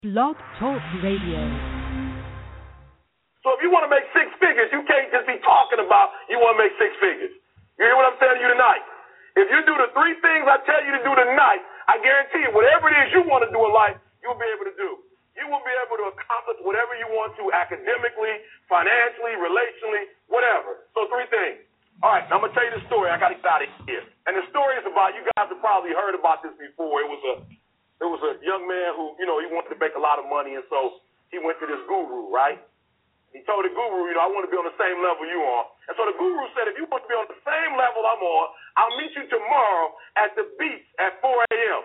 Blog Talk Radio. So if you want to make six figures, you can't just be talking about you want to make six figures. You hear what I'm telling you tonight? If you do the three things I tell you to do tonight, I guarantee you, whatever it is you want to do in life, you'll be able to do. You will be able to accomplish whatever you want to academically, financially, relationally, whatever. So three things. All right, now I'm going to tell you the story. I got excited here. And the story is about, you guys have probably heard about this before. There was a young man who, he wanted to make a lot of money, and so he went to this guru, right? He told the guru, I want to be on the same level you are. And so the guru said, if you want to be on the same level I'm on, I'll meet you tomorrow at the beach at 4 a.m.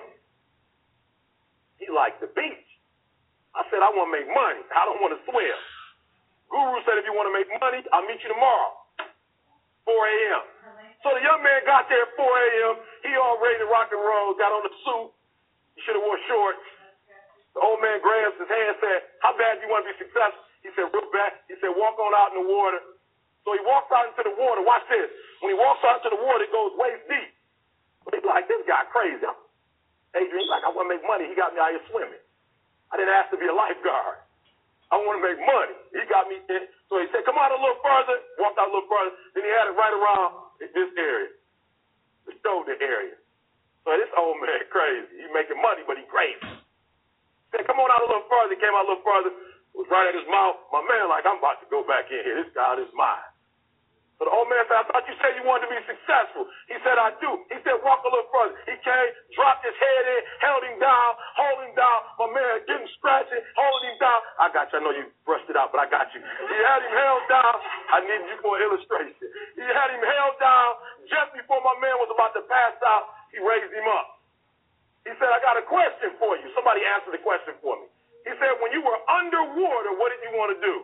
He liked the beach. I said, I want to make money. I don't want to swim. Guru said, if you want to make money, I'll meet you tomorrow, 4 a.m. So the young man got there at 4 a.m. He all ready to rock and roll, got on the suit. He should have wore shorts. The old man grabs his hand and said, how bad do you want to be successful? He said, real bad. He said, walk on out in the water. So he walks out into the water. Watch this. When he walks out into the water, it goes waist deep. But he's like, this guy crazy. Adrian, he's like, I want to make money. He got me out here swimming. I didn't ask to be a lifeguard. I want to make money. He got me in. So he said, come out a little further. Walked out a little further. Then he had it right around this area, the shoulder area. So this old man crazy. He making money, but he crazy. He said, come on out a little further. He came out a little further. It was right at his mouth. My man like, I'm about to go back in here. This guy is mine. So the old man said, I thought you said you wanted to be successful. He said, I do. He said, walk a little further. He came, dropped his head in, held him down, hold him down. My man getting scratching, holding him down. I got you. I know you brushed it out, but I got you. He had him held down. I need you for an illustration. He had him held down. Just before my man was about to pass out, he raised him up. He said, I got a question for you. Somebody answer the question for me. He said, when you were underwater, what did you want to do?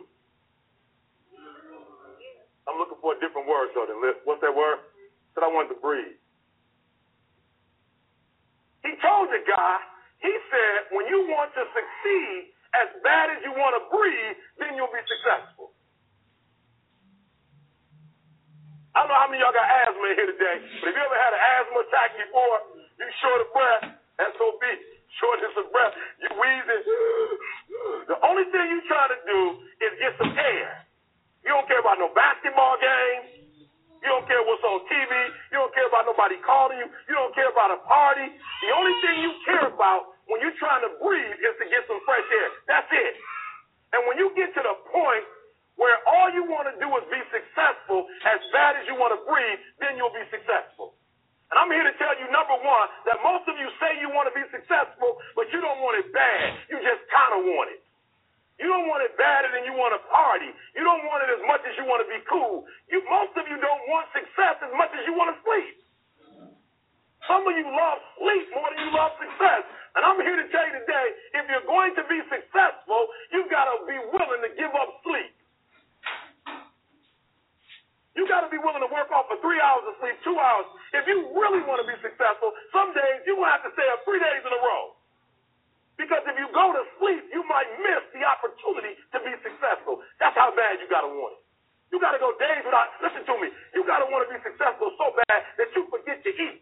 I'm looking for a different word, though, than lift. What's that word? He said, I wanted to breathe. He told the guy, he said, when you want to succeed as bad as you want to breathe, then you'll be successful. I don't know how many of y'all got asthma in here today, but if you ever had an asthma attack before, you short of breath, SOB, shortness of breath, you wheezing. The only thing you trying to do is get some air. You don't care about no basketball games. You don't care what's on TV. You don't care about nobody calling you. You don't care about a party. The only thing you care about when you're trying to breathe is to get some fresh air. That's it. And when you get to the point where all you want to do is be successful as bad as you want to breathe, then you'll be successful. And I'm here to tell you, number one, that most of you say you want to be successful, but you don't want it bad. You just kind of want it. You don't want it badder than you want to party. You don't want it as much as you want to be cool. Most of you don't want success as much as you want to sleep. Some of you love sleep more than you love success. And I'm here to tell you today, if you're going to be successful, you've got to be willing to give up sleep. You got to be willing to work off for 3 hours of sleep, 2 hours. If you really want to be successful, some days you're going to have to stay up 3 days in a row. Because if you go to sleep, you might miss the opportunity to be successful. That's how bad you got to want it. You got to go days without, listen to me, you got to want to be successful so bad that you forget to eat.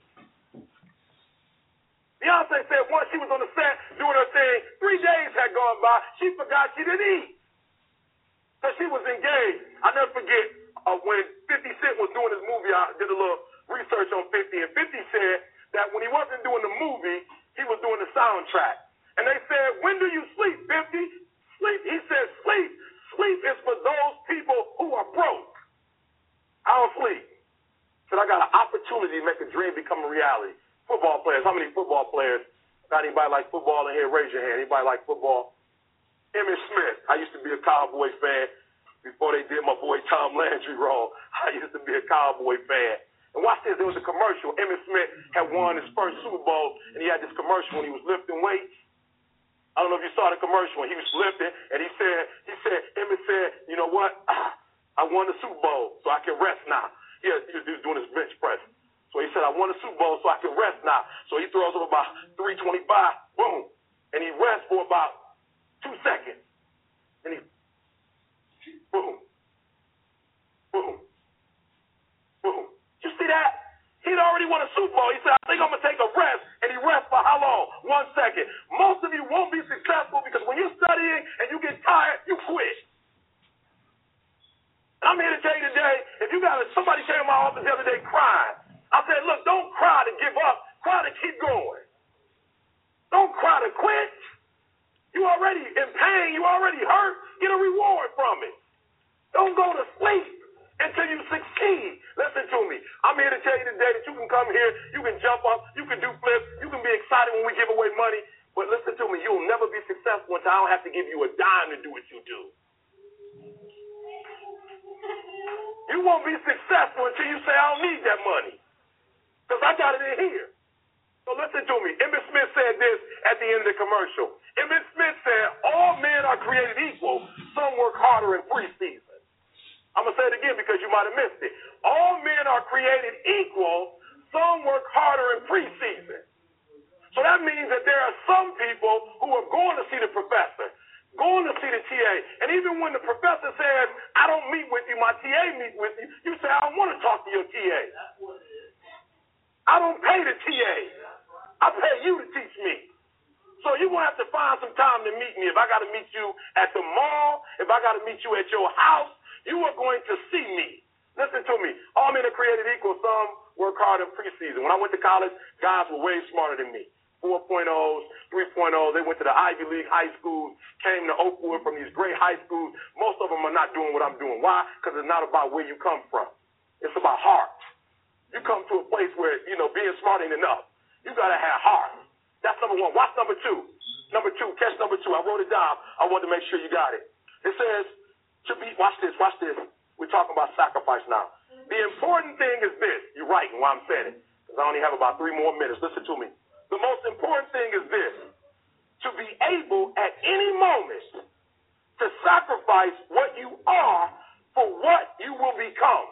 Beyonce said once she was on the set doing her thing, 3 days had gone by, she forgot she didn't eat. Because she was engaged. I'll never forget when 50 Cent was doing his movie, I did a little research on 50, and 50 said that when he wasn't doing the movie, he was doing the soundtrack. And they said, when do you sleep, 50? Sleep. He said, sleep. Sleep is for those people who are broke. I don't sleep. Said, I got an opportunity to make a dream become a reality. Football players. How many football players? Got anybody like football in here? Raise your hand. Anybody like football? Emmitt Smith. I used to be a Cowboy fan before they did my boy Tom Landry wrong. I used to be a Cowboy fan. And watch this. There was a commercial. Emmitt Smith had won his first Super Bowl, and he had this commercial when he was lifting weights. I don't know if you saw the commercial when he was lifting, and he said, Emmitt said, you know what? I won the Super Bowl, so I can rest now. He was doing his bench press. So he said, I won the Super Bowl, so I can rest now. So he throws up about 325, boom, and he rests for about 2 seconds. And he, boom, boom, boom. You see that? He He'd already won a Super Bowl. He said, I think I'm going to take a rest. And he rests for how long? 1 second. Most of you won't be successful because when you're studying and you get tired, you quit. And I'm here to tell you today, if you got somebody came to my office the other day crying, I said, look, don't cry to give up. Cry to keep going. Don't cry to quit. You already in pain. You already hurt. Get a reward from it. Don't go to sleep until you succeed. Listen to me. I'm here to tell you today that you can come here, you can jump up, you can do flips, you can be excited when we give away money. But listen to me, you'll never be successful until I don't have to give you a dime to do what you do. You won't be successful until you say, I don't need that money. Because I got it in here. So listen to me. Emmitt Smith said this at the end of the commercial. Emmitt Smith said, all men are created equal. Some work harder in preseason. I'm going to say it again because you might have missed it. All men are created equal. Some work harder in preseason. So that means that there are some people who are going to see the professor, going to see the TA. And even when the professor says, I don't meet with you, my TA meets with you, you say, I don't want to talk to your TA. I don't pay the TA. I pay you to teach me. So you're going to have to find some time to meet me. If I got to meet you at the mall, if I got to meet you at your house, you are going to see me. Listen to me. All men are created equal. Some work hard in preseason. When I went to college, guys were way smarter than me. 4.0s, 3.0s. They went to the Ivy League high schools, came to Oakwood from these great high schools. Most of them are not doing what I'm doing. Why? Because it's not about where you come from. It's about heart. You come to a place where, being smart ain't enough. You got to have heart. That's number one. Watch number two. Number two, catch number two. I wrote it down. I wanted to make sure you got it. It says, watch this. We're talking about sacrifice now. The important thing is this. You're writing while I'm saying it, because I only have about 3 more minutes. Listen to me. The most important thing is this. To be able at any moment to sacrifice what you are for what you will become.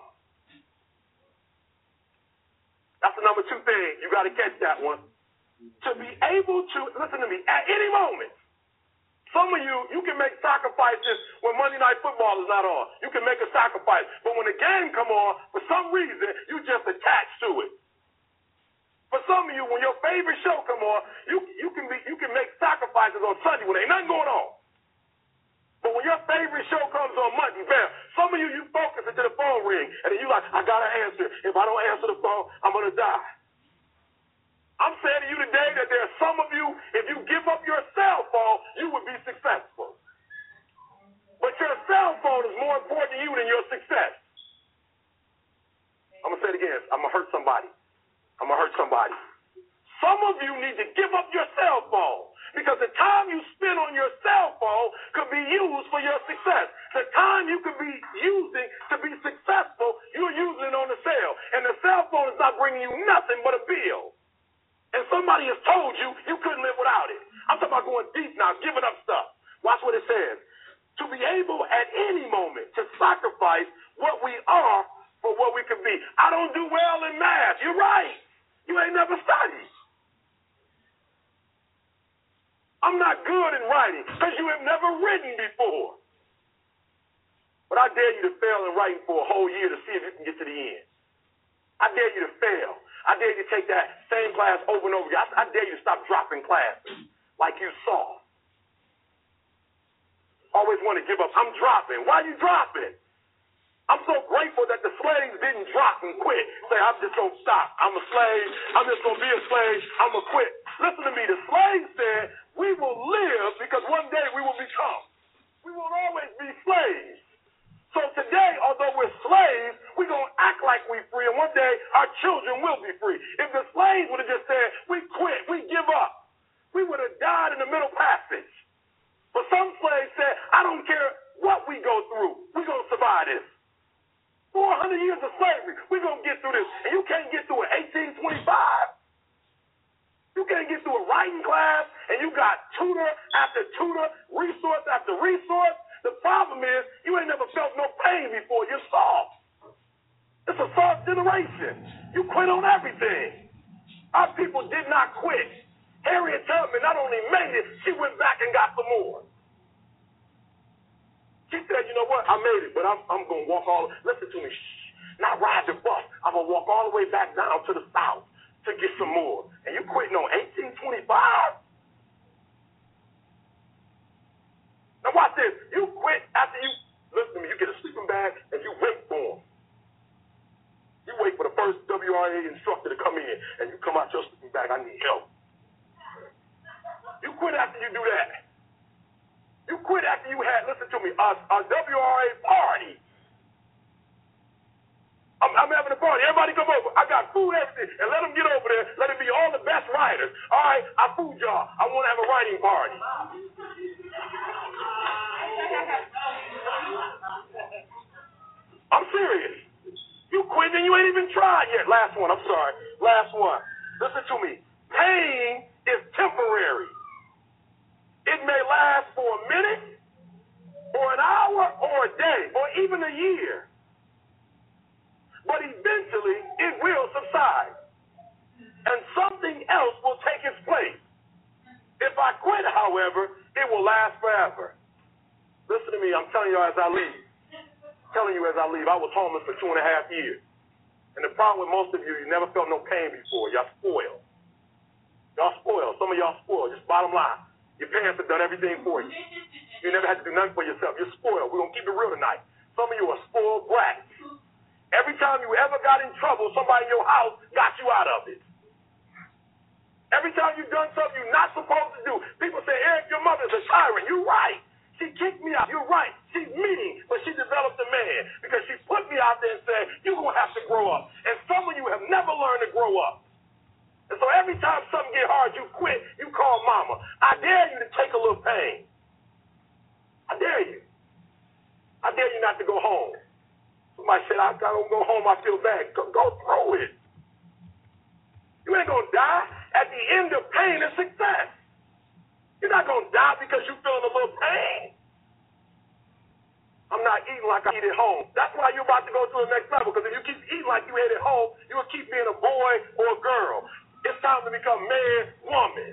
That's the number 2 thing. You got to catch that one. To be able to, listen to me, at any moment. Some of you can make sacrifices when Monday Night Football is not on. You can make a sacrifice. But when the game come on, for some reason, you just attach to it. For some of you, when your favorite show come on, you can make sacrifices on Sunday when ain't nothing going on. But when your favorite show comes on Monday, bam, some of you focus until the phone ring, and then you like, I got to answer. If I don't answer the phone, I'm going to die. I'm saying to you today that there are some of you, if you give up your cell phone, you would be successful. But your cell phone is more important to you than your success. I'm going to say it again. I'm going to hurt somebody. Some of you need to give up your cell phone because the time you spend on your cell phone could be used for your success. The time you could be using to be successful, you're using it on the cell. And the cell phone is not bringing you nothing but a bill. And somebody has told you you couldn't live without it. I'm talking about going deep now, giving up stuff. Watch what it says. To be able at any moment to sacrifice what we are for what we can be. I don't do well in math. You're right. You ain't never studied. I'm not good in writing because you have never written before. But I dare you to fail in writing for a whole year to see if you can get to the end. I dare you to fail. I dare you to take that same class over and over again. I dare you to stop dropping classes like you saw. Always want to give up. I'm dropping. Why are you dropping? I'm so grateful that the slaves didn't drop and quit. Say, I'm just going to stop. I'm a slave. I'm just going to be a slave. I'm going to quit. Listen to me. The slaves said, we will live because one day we will become. We will always be slaves. So today, although we're slaves, we're going to act like we're free, and one day our children will be free. If the slaves would have just said, we quit, we give up, we would have died in the middle passage. But some slaves said, I don't care what we go through, we're going to survive this. 400 years of slavery, we're going to get through this. And you can't get through it 1825. You can't get through a writing class, and you got tutor after tutor, resource after resource. The problem is you ain't never felt no pain before. You're soft. It's a soft generation. You quit on everything. Our people did not quit. Harriet Tubman not only made it, she went back and got some more. She said, you know what, I made it, but I'm going to walk all. Listen to me. Shh. not ride the bus. I'm going to walk all the way back down to the south to get some more. And you quitting on 1825? Now watch this. You quit after you, listen to me, you get a sleeping bag and you wait for them. You wait for the first WRA instructor to come in and you come out your sleeping bag, I need help. You quit after you do that. You quit after you had, listen to me, a WRA party. I'm having a party. Everybody come over. I got food, everything. And let them get over there. Let it be all the best writers. All right, I food y'all. I want to have a writing party. I'm serious. You quit and you ain't even tried yet. Last one. I'm sorry. Last one. Listen to me. Pain is temporary. It may last for a minute or an hour or a day or even a year. But eventually, it will subside. And something else will take its place. If I quit, however, it will last forever. Listen to me. I'm telling you as I leave. I was homeless for 2.5 years. And the problem with most of you, you never felt no pain before. Y'all spoiled. Some of y'all spoiled. Just bottom line. Your parents have done everything for you. You never had to do nothing for yourself. You're spoiled. We're going to keep it real tonight. Some of you are spoiled brats. Every time you ever got in trouble, somebody in your house got you out of it. Every time you've done something you're not supposed to do, people say, Eric, your mother's a tyrant. You're right. She kicked me out. You're right. She's mean, but she developed a man because she put me out there and said, you're going to have to grow up. And some of you have never learned to grow up. And so every time something get hard, you quit, you call mama. I dare you to take a little pain. I dare you. I dare you not to go home. Somebody said, I don't go home, I feel bad. Go through it. You ain't going to die. At the end of pain is success. You're not going to die because you're feeling a little pain. I'm not eating like I eat at home. That's why you're about to go to the next level, because if you keep eating like you ate at home, you will keep being a boy or a girl. It's time to become man, woman.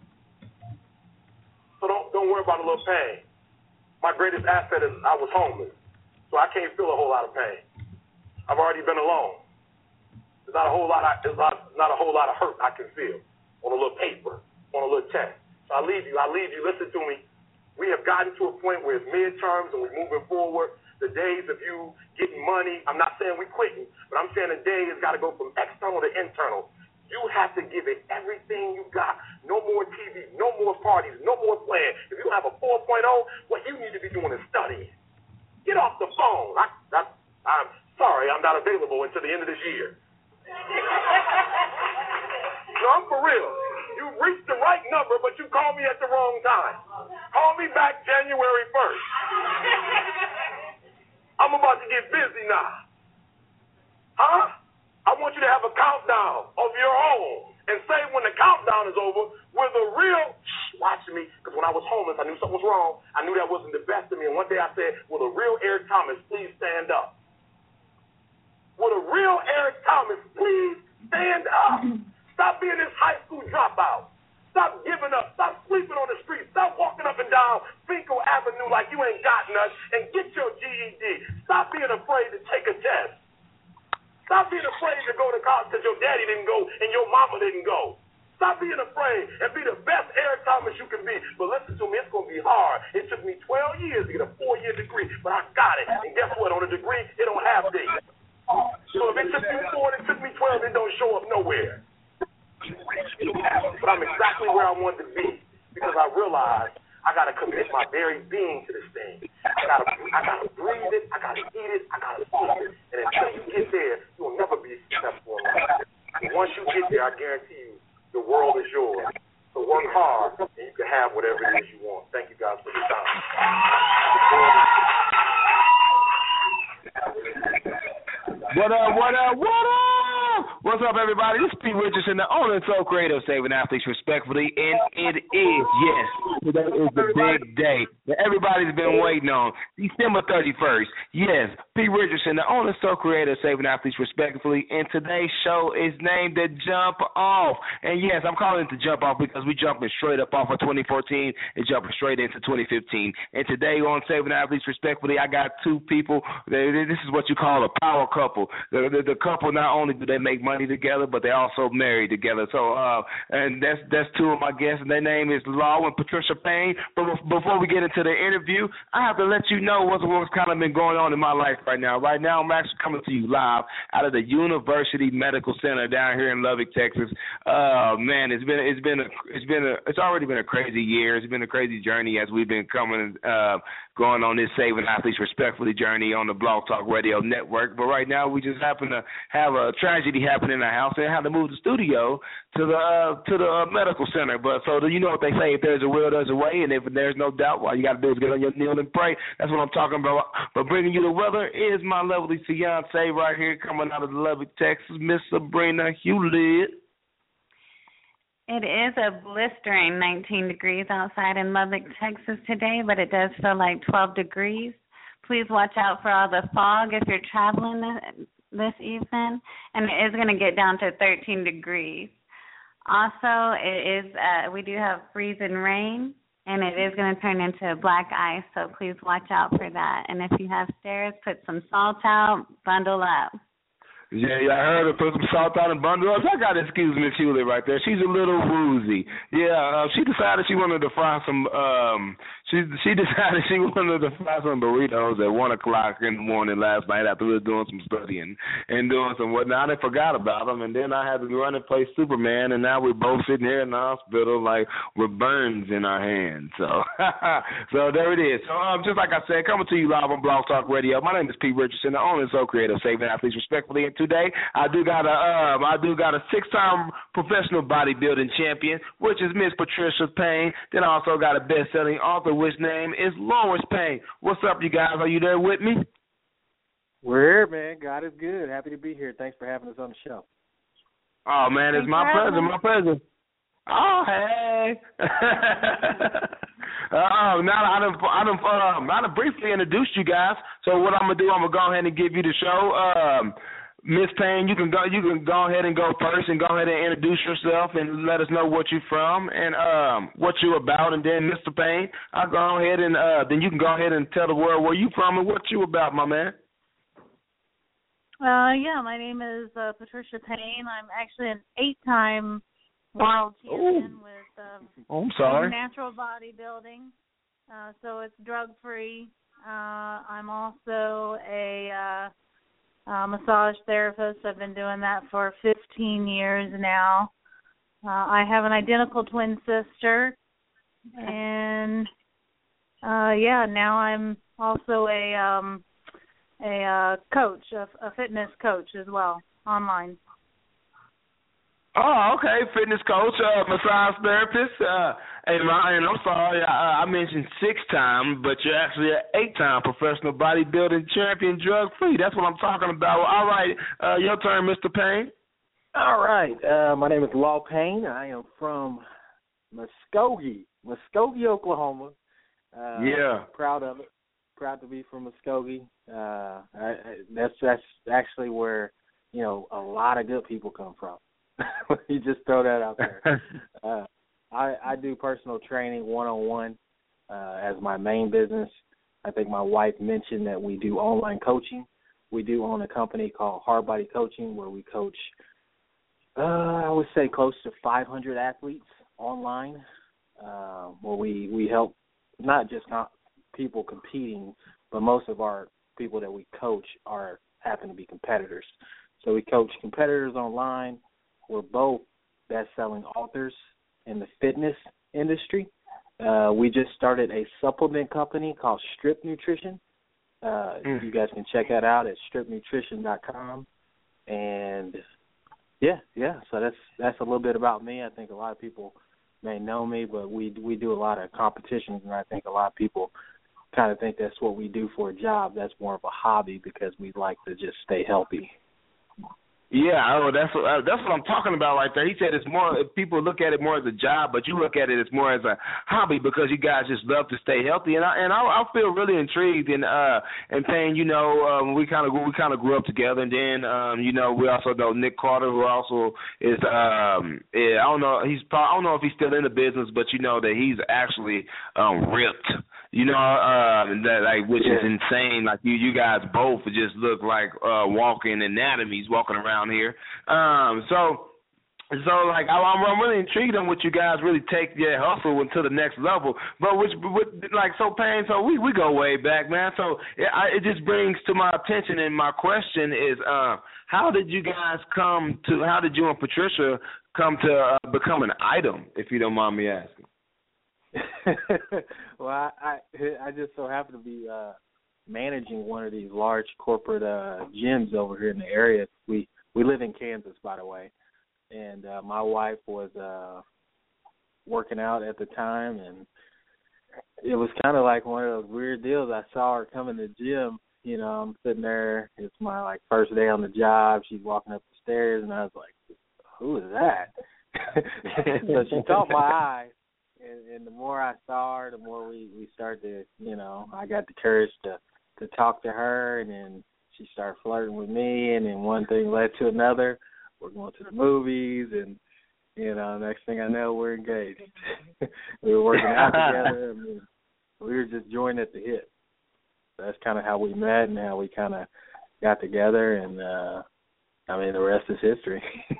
So don't worry about a little pain. My greatest asset is I was homeless. So I can't feel a whole lot of pain. I've already been alone. There's not a whole lot of hurt I can feel on a little paper, on a little test. So I leave you. Listen to me. We have gotten to a point where it's midterms and we're moving forward. The days of you getting money, I'm not saying we're quitting, but I'm saying the day has got to go from external to internal. You have to give it everything you got. No more TV, no more parties, no more playing. If you have a 4.0, what you need to be doing is studying. Get off the phone. I'm sorry, I'm not available until the end of this year. No, I'm for real. You reached the right number, but you called me at the wrong time. Call me back January 1st. I'm about to get busy now. Huh? I want you to have a countdown of your own and say when the countdown is over, we're the real, watch me, because when I was homeless, I knew something was wrong. I knew that wasn't the best of me. And one day I said, will the real Eric Thomas please stand up? Will the real Eric Thomas please stand up? Stop being this high school dropout. Stop giving up. Stop sleeping on the street. Stop walking up and down Finkel Avenue like you ain't got nothing, and get your GED. Stop being afraid to take a test. Stop being afraid to go to college because your daddy didn't go and your mama didn't go. Stop being afraid and be the best Eric Thomas you can be. But listen to me, it's going to be hard. It took me 12 years to get a 4-year degree, but I got it. And guess what? On a degree, it don't have dates. So if it took you 4 and it took me 12, it don't show up nowhere. But I'm exactly where I wanted to be because I realized I got to commit my very being to this thing. I got to breathe it. I got to eat it. I got to sleep it. And until you get there, you will never be successful in life. And once you get there, I guarantee you, the world is yours. So work hard, and you can have whatever it is you want. Thank you guys for your time. What up, what up, what up? What's up, everybody? This is Pete Richardson, the owner and sole creator of Saving Athletes Respectfully, and it is, yes, today is the big day that everybody's been waiting on. December 31st. Yes, P. Richardson, the owner, sole creator of Saving Athletes Respectfully, and today's show is named The Jump Off. And yes, I'm calling it The Jump Off because we're jumping straight up off of 2014 and jumping straight into 2015. And today on Saving Athletes Respectfully, I got two people. This is what you call a power couple. The couple, not only do they make money together, but they also married together. So, and that's two of my guests, and their name is Law and Patricia Payne. But before we get into the interview, I have to let you know what's kind of been going on in my life right now. Right now, I'm actually coming to you live out of the University Medical Center down here in Lubbock, Texas. Man, it's already been a crazy year. It's been a crazy journey as we've been going on this Saving Athletes Respectfully journey on the Blog Talk Radio Network. But right now, we just happen to have a tragedy happen in our house and have to move the studio to the medical center. But so you know what they say: if there's a will, there's a way, and if there's no doubt, all you got to do is get on your knee and pray. That's what I'm talking about. But bringing you the weather is my lovely fiance right here, coming out of Lubbock, Texas, Miss Sabrina Hewlett. It is a blistering 19 degrees outside in Lubbock, Texas today, but it does feel like 12 degrees. Please watch out for all the fog if you're traveling this evening, and it is going to get down to 13 degrees. Also, it is we do have freezing rain, and it is going to turn into black ice, so please watch out for that. And if you have stairs, put some salt out, bundle up. Yeah, I heard her put some salt out and bundle up. I got to excuse Miss Hewlett right there. She's a little woozy. Yeah, she decided she wanted to fry some. She decided she wanted to fry some burritos at 1 o'clock in the morning last night after we were doing some studying and doing some whatnot. I forgot about them, and then I had to run and play Superman, and now we're both sitting here in the hospital like with burns in our hands. So, so there it is. So, just like I said, coming to you live on Blog Talk Radio. My name is P. Richardson, the owner and sole creator of Saving Athletes Respectfully. And today, I do got a 6-time professional bodybuilding champion, which is Miss Patricia Payne. Then I also got a best-selling author, which name is Lawrence Payne. What's up, you guys? Are you there with me? We're here, man. God is good. Happy to be here. Thanks for having us on the show. Oh man, it's my pleasure. My pleasure. Oh hey. Now I done briefly introduced you guys. So what I'm gonna do, I'm gonna go ahead and give you the show. Miss Payne, you can go ahead and go first and go ahead and introduce yourself and let us know what you're from and what you're about, and then Mr. Payne, I'll go ahead and then you can go ahead and tell the world where you from and what you about, my man. Yeah, my name is Patricia Payne. I'm actually an 8-time world champion with natural bodybuilding, so it's drug-free. I'm also a massage therapist. I've been doing that for 15 years now. I have an identical twin sister, and now I'm also a coach, a fitness coach as well, online. Oh, okay, fitness coach, massage therapist, and I'm sorry, I mentioned 6-time, but you're actually an 8-time professional bodybuilding champion, drug-free. That's what I'm talking about. Well, all right, your turn, Mr. Payne. All right, my name is Law Payne. I am from Muskogee, Oklahoma. Proud of it. Proud to be from Muskogee. That's actually where, a lot of good people come from. You just throw that out there. I do personal training one-on-one as my main business. I think my wife mentioned that we do online coaching. We do own a company called Hard Body Coaching where we coach, I would say, close to 500 athletes online, where we help not just people competing, but most of our people that we coach happen to be competitors. So we coach competitors online. We're both best-selling authors in the fitness industry. We just started a supplement company called Strip Nutrition. You guys can check that out at stripnutrition.com. And so that's a little bit about me. I think a lot of people may know me, but we do a lot of competitions, and I think a lot of people kind of think that's what we do for a job. That's more of a hobby because we like to just stay healthy. Yeah, that's what I'm talking about right there. He said it's more, people look at it more as a job, but you look at it as more as a hobby because you guys just love to stay healthy. And I feel really intrigued and Payne, you know, we kind of grew up together, and then you know, we also know Nick Carter, who also is I don't know if he's still in the business, but you know that he's actually ripped. You know, that like, which is insane. Like you guys both just look like walking anatomies walking around here. So like I'm really intrigued on what you guys really take your hustle to the next level. But Payne, so we go way back, man. So it just brings to my attention, and my question is, how did you and Patricia come to become an item, if you don't mind me asking? Well, I just so happen to be managing one of these large corporate gyms over here in the area. We live in Kansas, by the way, and my wife was working out at the time, and it was kind of like one of those weird deals. I saw her come in the gym. You know, I'm sitting there. It's my first day on the job. She's walking up the stairs, and I was like, "Who is that?" So she caught my eye. And the more I saw her, the more we started to, you know, I got the courage to talk to her, and then she started flirting with me, and then one thing led to another. We're going to the movies, and, you know, next thing I know, we're engaged. We were working out together. I mean, we were just joined at the hip. That's kind of how we met and how we kind of got together, and, I mean, the rest is history.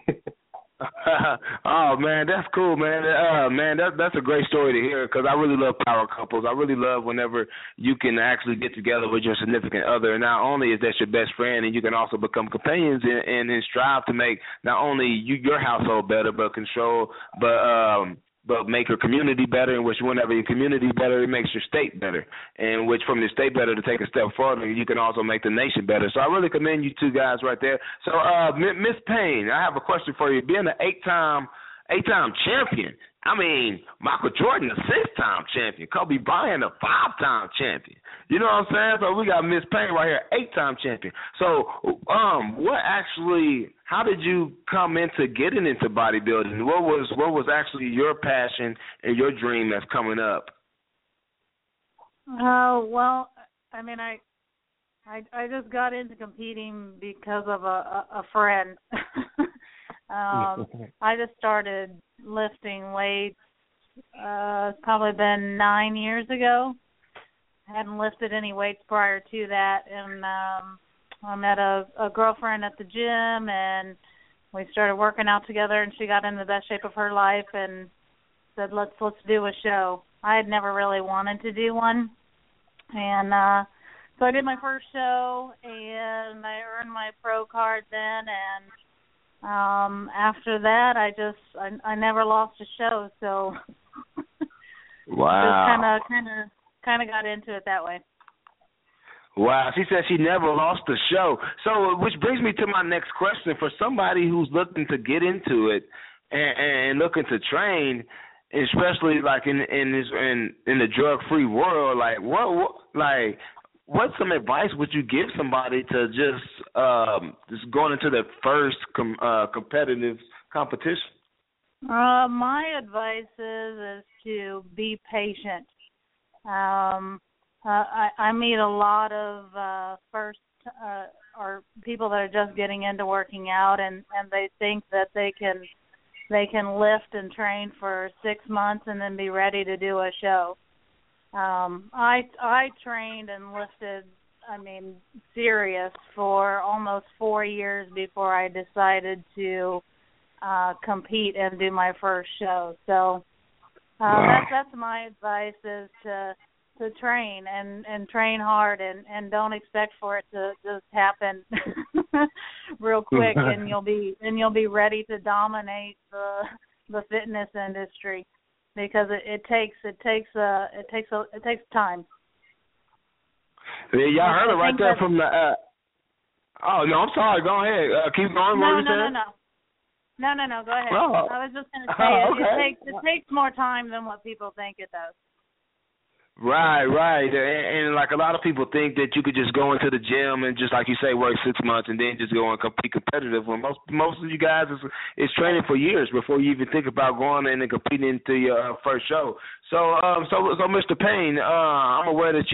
Oh man, that's cool, man. Man, that's a great story to hear, because I really love power couples. I really love whenever you can actually get together with your significant other, and not only is that your best friend, and you can also become companions and strive to make not only your household better, but make your community better, in which whenever your community is better, it makes your state better, and which from the state better to take a step further, you can also make the nation better. So I really commend you two guys right there. So Miss Payne, I have a question for you. Being an eight-time champion, I mean, Michael Jordan, a 6-time champion, Kobe Bryant, a 5-time champion. You know what I'm saying? So we got Miss Payne right here, 8-time champion. So how did you come into getting into bodybuilding? What was actually your passion and your dream that's coming up? Well, I mean, I just got into competing because of a friend. I just started lifting weights. It's probably been 9 years ago. I hadn't lifted any weights prior to that, and I met a girlfriend at the gym, and we started working out together, and she got in the best shape of her life and said, let's do a show. I had never really wanted to do one, and so I did my first show, and I earned my pro card then, and after that, I never lost a show, so wow. Just kind of got into it that way. Wow, she said she never lost a show. So, which brings me to my next question. For somebody who's looking to get into it and looking to train, especially like in the drug-free world, like what some advice would you give somebody to just going into their first competitive competition? My advice is to be patient. I meet a lot of or people that are just getting into working out, and they think that they can lift and train for 6 months and then be ready to do a show. I trained and lifted, serious for almost 4 years before I decided to compete and do my first show. So that's my advice, is to train and train hard and don't expect for it to just happen real quick and you'll be ready to dominate the fitness industry, because it takes time. Yeah, y'all heard it right there from the oh no, I'm sorry, go ahead. Keep going. No, go ahead. Oh. I was just going to say it takes more time than what people think it does. Right. And like a lot of people think that you could just go into the gym and just like you say work 6 months and then just go and compete competitive. When most of you guys is training for years before you even think about going in and competing into your first show. So Mr. Payne, I'm aware that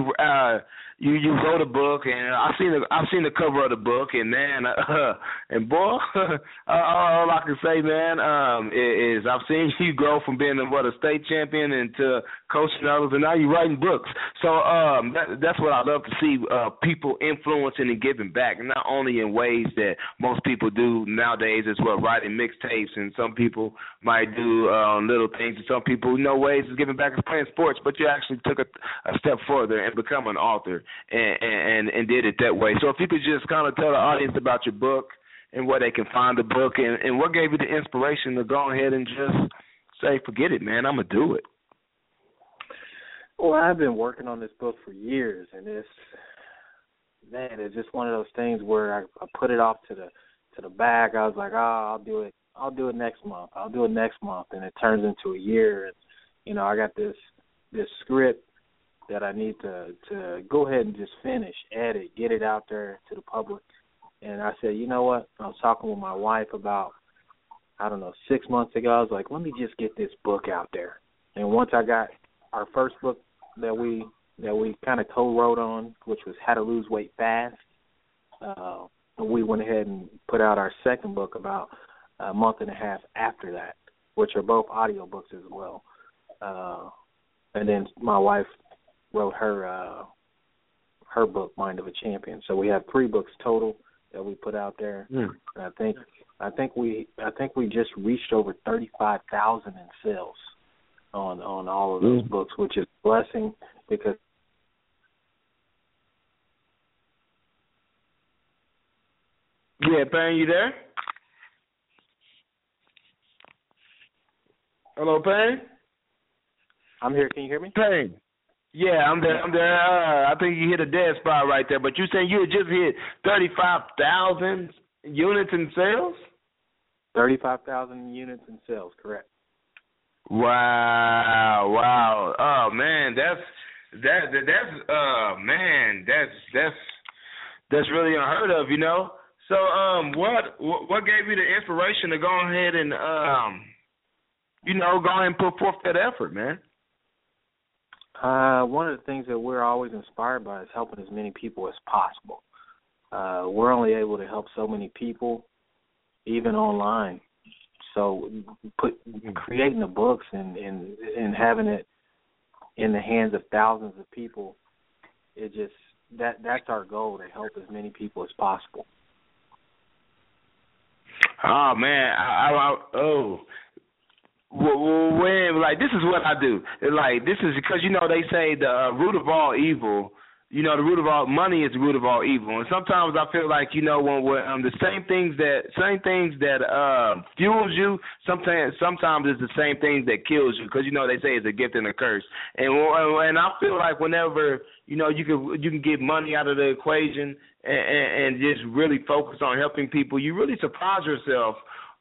you wrote a book, and I've seen the cover of the book, and man, and boy, all I can say, man, is I've seen you grow from being a state champion into coaching others, and now you're writing books. So that's what I love to see, people influencing and giving back, not only in ways that most people do nowadays as well, writing mixtapes, and some people might do little things, and some people ways is giving back is playing sports, but you actually took a step further and become an author. And did it that way. So if you could just kind of tell the audience about your book and where they can find the book and what gave you the inspiration to go ahead and just say, forget it, man, I'm going to do it. Well, I've been working on this book for years, and it's just one of those things where I put it off to the back. I was like, I'll do it next month. And it turns into a year. And, I got this script that I need to go ahead and just finish, edit, get it out there to the public. And I said, you know what? I was talking with my wife about, 6 months ago. I was like, let me just get this book out there. And once I got our first book that we kind of co-wrote on, which was How to Lose Weight Fast, we went ahead and put out our second book about a month and a half after that, which are both audio books as well. And then my wife wrote her book, Mind of a Champion. So we have 3 books total that we put out there. And I think we just reached over 35,000 in sales on all of those books, which is a blessing because Payne, you there? Hello, Payne? I'm here. Can you hear me? Payne. Yeah, I'm there. I think you hit a dead spot right there. But you saying you had just hit 35,000 units in sales? 35,000 units in sales, correct. Wow. Oh man, that's really unheard of, So what gave you the inspiration to go ahead and go ahead and put forth that effort, man? One of the things that we're always inspired by is helping as many people as possible. We're only able to help so many people, even online. So creating the books and having it in the hands of thousands of people, that's our goal, to help as many people as possible. Oh man, When this is what I do. This is because they say the root of all evil. The root of all money is the root of all evil. And sometimes I feel like when the same things that fuels you, sometimes it's the same things that kills you. Because they say it's a gift and a curse. And I feel like whenever you can get money out of the equation and just really focus on helping people, you really surprise yourself.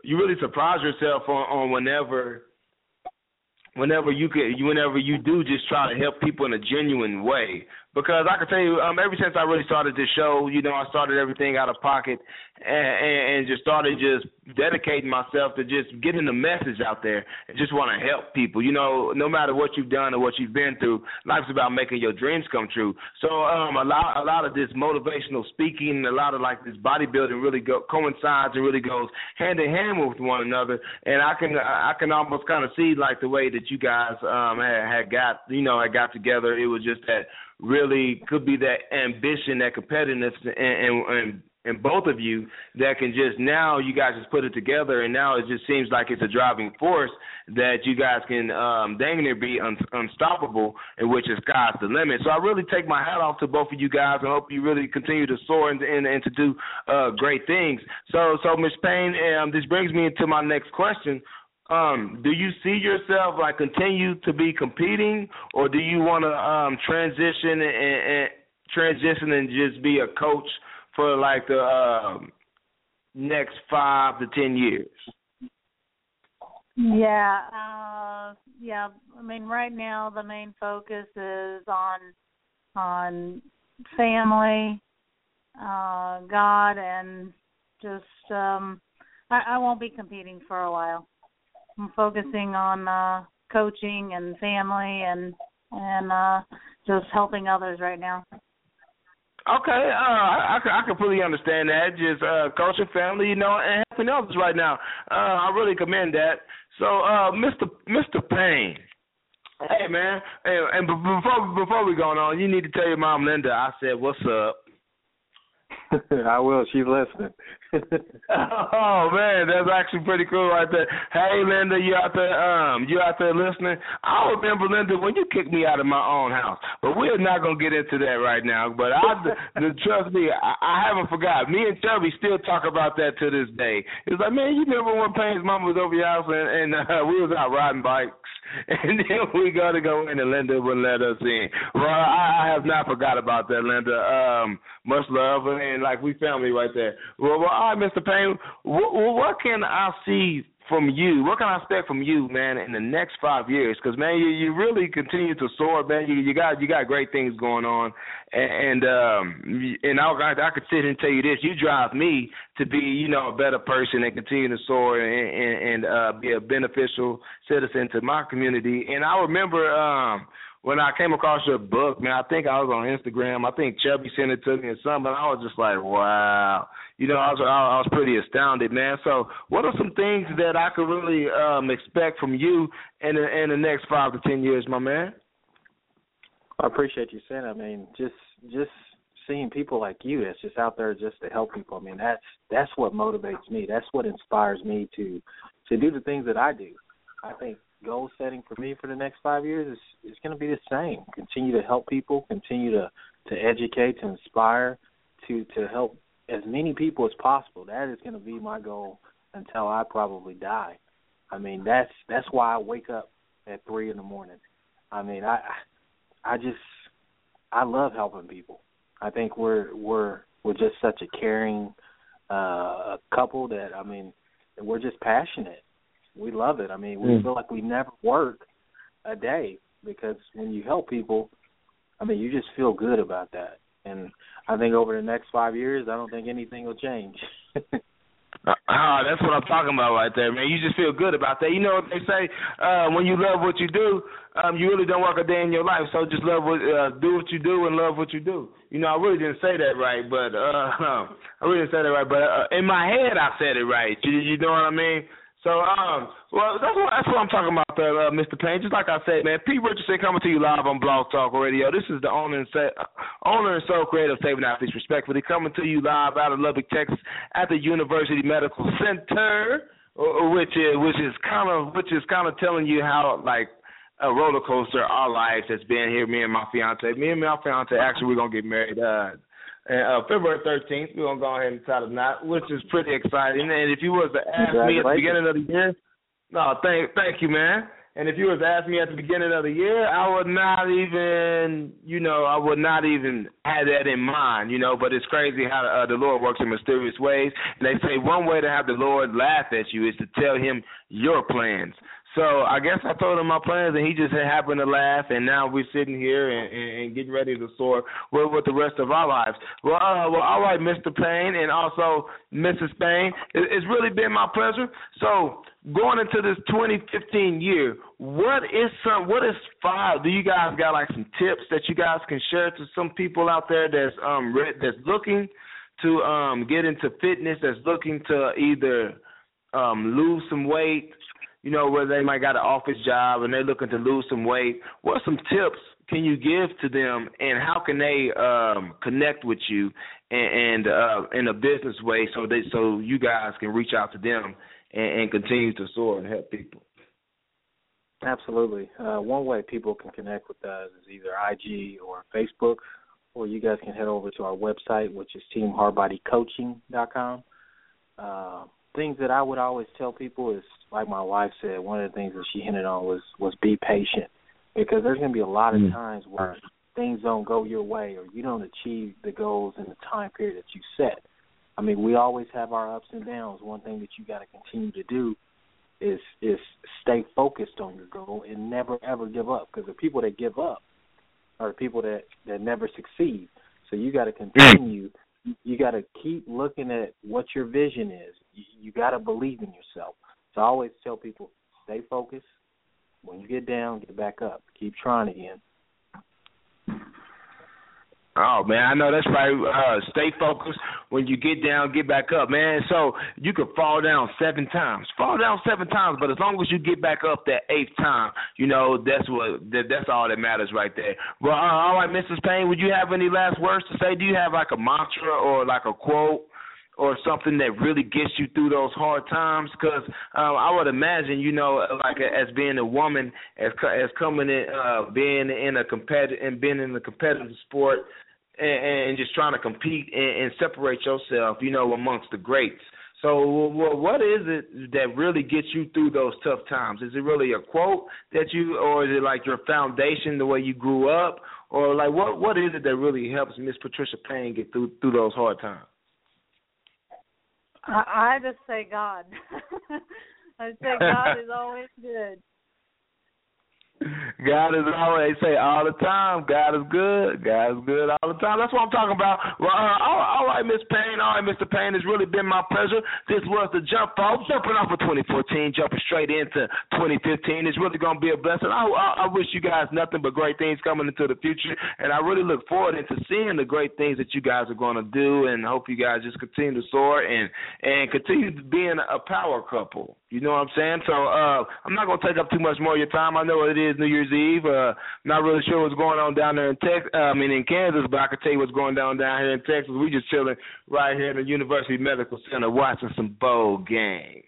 On whenever you do just try to help people in a genuine way. Because I can tell you, ever since I really started this show, I started everything out of pocket and just started just dedicating myself to just getting the message out there and just want to help people. No matter what you've done or what you've been through, life's about making your dreams come true. So a lot of this motivational speaking, a lot of this bodybuilding really coincides and really goes hand in hand with one another. And I can almost kind of see the way that you guys had got together. It was just that really could be that ambition, that competitiveness, and both of you that can just now you guys just put it together, and now it just seems like it's a driving force that you guys can dang near be unstoppable, in which is sky's the limit. So I really take my hat off to both of you guys and hope you really continue to soar and to do great things. So Ms. Payne, this brings me into my next question. Do you see yourself continue to be competing, or do you want to transition and just be a coach for the next 5 to 10 years? Yeah. I mean, right now the main focus is on family, God, and just I won't be competing for a while. I'm focusing on coaching and family and just helping others right now. Okay, I completely understand that. Just coaching family, and helping others right now. I really commend that. So, Mr. Payne, hey man, and before we go on, you need to tell your mom Linda I said what's up. I will. She's listening. Oh man, that's actually pretty cool right there. Hey Linda, you out there listening? I remember Linda when you kicked me out of my own house, but we're not gonna get into that right now. But trust me, I haven't forgot. Me and Chubby still talk about that to this day. It's like, man, you remember when Payne's mom was over your house and we was out riding bikes, and then we go in and Linda wouldn't let us in. Well, I have not forgot about that, Linda. Much love, and like we family right there. Well, all right, Mr. Payne, what can I see from you? What can I expect from you, man, in the next 5 years? Because, man, you really continue to soar, man. You got great things going on, and I could sit here and tell you this: you drive me to be, a better person and continue to soar and be a beneficial citizen to my community. And I remember. When I came across your book, man, I think I was on Instagram. I think Chubby sent it to me or something. I was just like, wow. I was pretty astounded, man. So what are some things that I could really expect from you in the next 5 to 10 years, my man? I appreciate you saying that. I mean, just seeing people like you that's just out there just to help people. I mean, that's what motivates me. That's what inspires me to do the things that I do. I think goal setting for me for the next 5 years is going to be the same. Continue to help people, continue to educate, to inspire, to help as many people as possible. That is going to be my goal until I probably die. I mean, that's why I wake up at 3 in the morning. I mean, I love helping people. I think we're just such a caring couple that, I mean, we're just passionate. We love it. I mean, we feel like we never work a day because when you help people, I mean, you just feel good about that. And I think over the next 5 years, I don't think anything will change. That's what I'm talking about right there, man. You just feel good about that. You know what they say? When you love what you do, you really don't work a day in your life. So just do what you do and love what you do. I really didn't say that right, but in my head I said it right. You know what I mean? So, well, that's what I'm talking about there, Mr. Payne. Just like I said, man, Pete Richardson coming to you live on Blog Talk Radio. This is the owner and sole creator of Saving Athletes Respectfully, coming to you live out of Lubbock, Texas, at the University Medical Center, which is kind of telling you how like a roller coaster our lives has been here. Me and my fiance, actually, we're gonna get married. February 13th, we're going to go ahead and tie the knot, which is pretty exciting. And if you was to ask me at the beginning of the year, thank you, man. And if you was to ask me at the beginning of the year, I would not even have that in mind, But it's crazy how the Lord works in mysterious ways. And they say one way to have the Lord laugh at you is to tell him your plans. So I guess I told him my plans, and he just happened to laugh, and now we're sitting here and getting ready to soar with the rest of our lives. Well, all right, Mr. Payne, and also Mrs. Payne, it's really been my pleasure. So going into this 2015 year, do you guys got like some tips that you guys can share to some people out there that's looking to get into fitness, that's looking to either lose some weight, where they might got an office job and they're looking to lose some weight? What some tips can you give to them, and how can they connect with you and in a business way so you guys can reach out to them and continue to soar and help people? Absolutely. One way people can connect with us is either IG or Facebook, or you guys can head over to our website, which is teamhardbodycoaching.com. Things that I would always tell people is, like my wife said, one of the things that she hinted on was be patient, because there's going to be a lot of times where things don't go your way or you don't achieve the goals in the time period that you set. I mean, we always have our ups and downs. One thing that you got to continue to do is stay focused on your goal and never ever give up. Because the people that give up are the people that never succeed. So you got to continue. You got to keep looking at what your vision is. You got to believe in yourself. So I always tell people, stay focused. When you get down, get back up. Keep trying again. Oh, man, I know that's right. Stay focused. When you get down, get back up, man. So you could fall down 7 times. Fall down 7 times, but as long as you get back up that 8th time, you know, that's all that matters right there. Well, all right, Mrs. Payne, would you have any last words to say? Do you have like a mantra or like a quote or something that really gets you through those hard times? Because I would imagine, you know, like as being a woman, as coming in, being in a competitive sport, and just trying to compete and separate yourself, you know, amongst the greats. So what is it that really gets you through those tough times? Is it really a quote that or is it like your foundation, the way you grew up? Or like what is it that really helps Miss Patricia Payne get through those hard times? I just say God. I say God is always good. God is always say all the time. God is good. God is good all the time. That's what I'm talking about. Well, all right, Miss Payne. All right, Mr. Payne. It's really been my pleasure. This was the jump, folks. Jumping off of 2014, jumping straight into 2015. It's really going to be a blessing. I wish you guys nothing but great things coming into the future, and I really look forward into seeing the great things that you guys are going to do, and hope you guys just continue to soar and continue to being a power couple. You know what I'm saying? So I'm not going to take up too much more of your time. I know it is New Year's Eve. Not really sure what's going on down there in in Kansas, but I can tell you what's going down here in Texas. We just chilling right here in the University Medical Center watching some bowl games.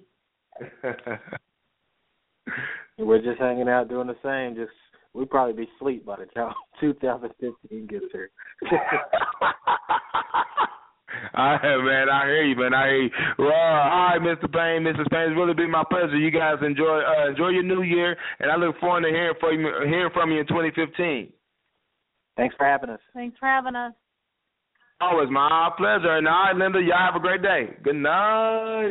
We're just hanging out doing the same. We'd probably be asleep by the time 2015 gets here. All right, man. I hear you, man. I hear you. Well, all right, Mr. Payne, Mrs. Payne, it's really been my pleasure. You guys enjoy your new year, and I look forward to hearing from you in 2015. Thanks for having us. Thanks for having us. Always my pleasure. And all right, Linda, y'all have a great day. Good night.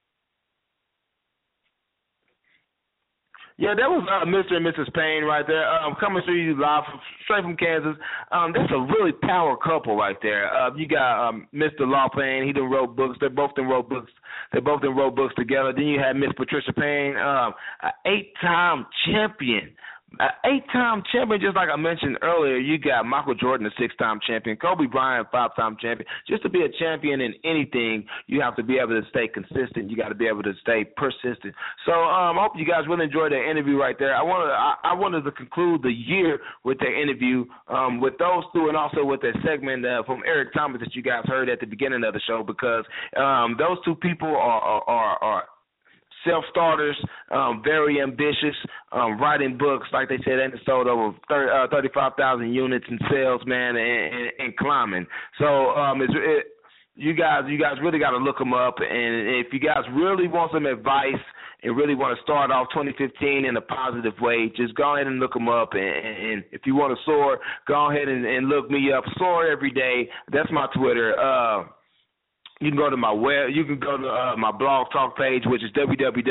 Yeah, that was Mr. and Mrs. Payne right there, coming to you live straight from Kansas. That's a really power couple right there. You got Mr. Law Payne. He done wrote books. They both done wrote books. They both done wrote books together. Then you had Miss Patricia Payne, an 8-time champion. An 8-time champion, just like I mentioned earlier. You got Michael Jordan, a 6-time champion, Kobe Bryant, 5-time champion. Just to be a champion in anything, you have to be able to stay consistent. You got to be able to stay persistent. So I hope you guys really enjoyed that interview right there. I wanted to conclude the year with that interview with those two, and also with that segment from Eric Thomas that you guys heard at the beginning of the show, because those two people are self-starters, very ambitious, writing books, like they said, and sold over 35,000 units in sales, man, and climbing. So you guys really got to look them up, and if you guys really want some advice and really want to start off 2015 in a positive way, just go ahead and look them up, and if you want to soar, go ahead and look me up. Soar Every Day. That's my Twitter. You can go to my my blog talk page, which is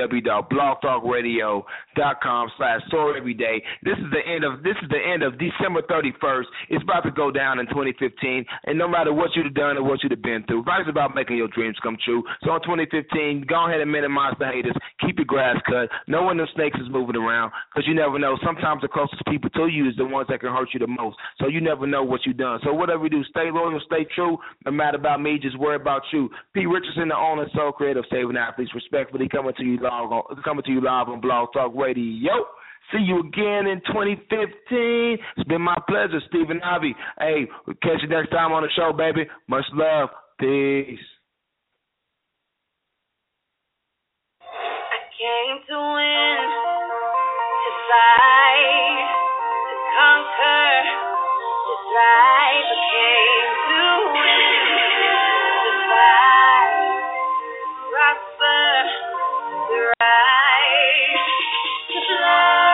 www.blogtalkradio.com/soareveryday. This is the end of December 31st. It's about to go down in 2015, and no matter what you've done or what you've been through, life's about making your dreams come true. So in 2015, go ahead and minimize the haters. Keep your grass cut. Know when the snakes is moving around, because you never know. Sometimes the closest people to you is the ones that can hurt you the most. So you never know what you've done. So whatever you do, stay loyal, stay true. No matter about me, just worry about you. P. Richardson, the owner, soul creator of Saving Athletes, respectfully coming to you live on Blog Talk Radio. See you again in 2015. It's been my pleasure, Stephen Ivy. Hey, we'll catch you next time on the show, baby. Much love. Peace. I came to win, to fight, to conquer, to thrive. I came to win, to fight, prosper, to rise, to fly.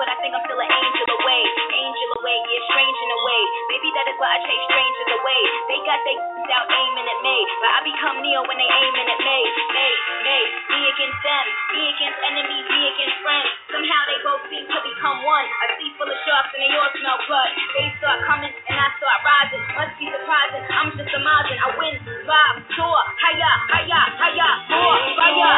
but I think I'm still an angel away. Angel away, yeah, strange in a way. Maybe that is why I chase strangers away. They got their out aiming at me, but I become Neo when they aiming at me. Me against them, me against enemies, me against friends. Somehow they both seem to become one. A sea full of sharks and they all smell blood. They start coming and I start rising. Must be surprising, I'm just surmising. I win, vibe, soar, higher, higher, higher, more, fire.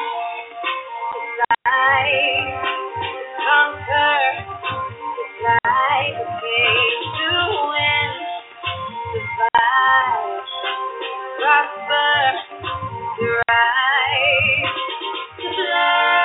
Conquer, decide, okay, to win, survive, prosper, thrive, to fly.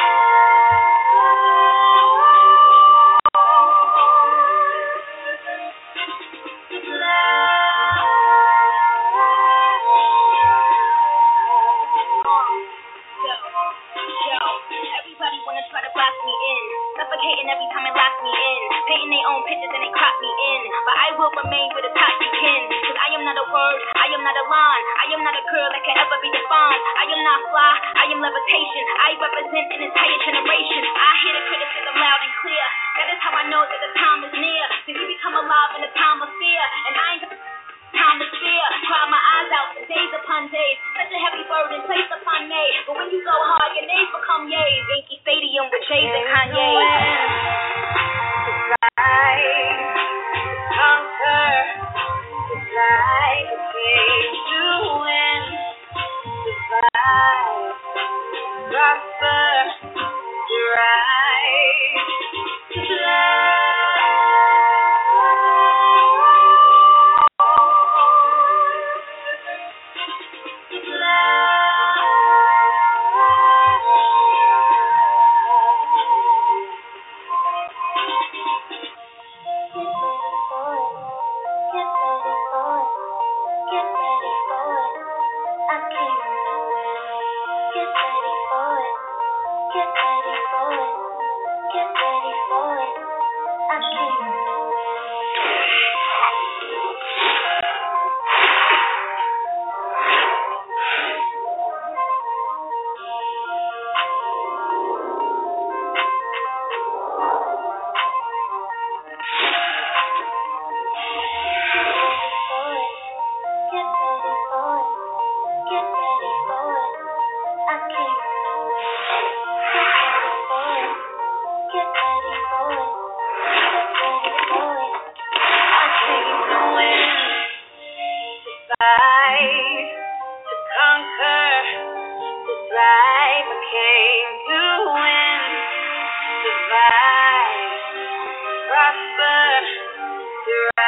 Every time it locks me in, painting their own pictures and they crop me in, but I will remain with a top kin, cause I am not a word, I am not a line, I am not a girl that can ever be defined, I am not fly, I am levitation, I represent an entire generation, I hear the criticism loud and clear, that is how I know that the time is near, cause we become alive in a time of fear, and I ain't got time to fear, cry my eyes out for days upon days, such a heavy burden placed upon me, but when you go hard, your names become yays, Yankee Stadium with Jays and Kanye. Conquer, decide, okay, to win, survive, prosper, thrive, to fly. Prosper,